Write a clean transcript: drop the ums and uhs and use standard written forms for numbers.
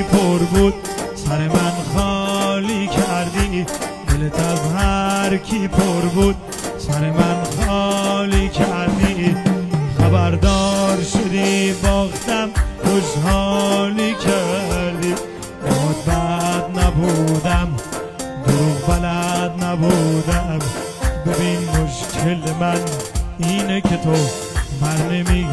پر بود سر من خالی کردی، دلت از هر کی پر بود سر من خالی کردی. خبردار شدی باختم خوشحالی کردی، بهت بد نبودم دروغ بلد نبودم. ببین مشکل من اینه که تو بر نمیگردی.